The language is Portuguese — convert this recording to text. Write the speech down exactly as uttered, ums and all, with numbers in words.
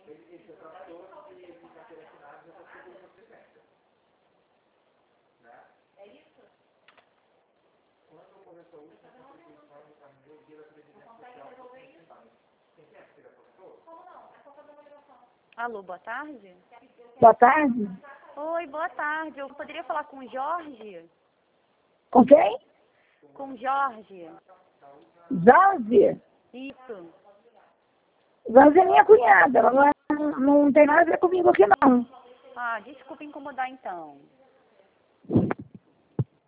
Ele, esse é trabalhador que fica selecionado já está seguro na presença. Né? É isso? Quando o professor usa a Constituição no caminho dia da presidência social, quem quer que seja professor? Como não? É só fazer uma ligação. Alô, boa tarde? Boa tarde. Oi, boa tarde. Eu poderia falar com o Jorge? Com quem? Com o Jorge. Jorge. Isso. Jorge é minha cunhada. Ela não, é, não tem nada a ver comigo aqui, não. Ah, desculpa incomodar então.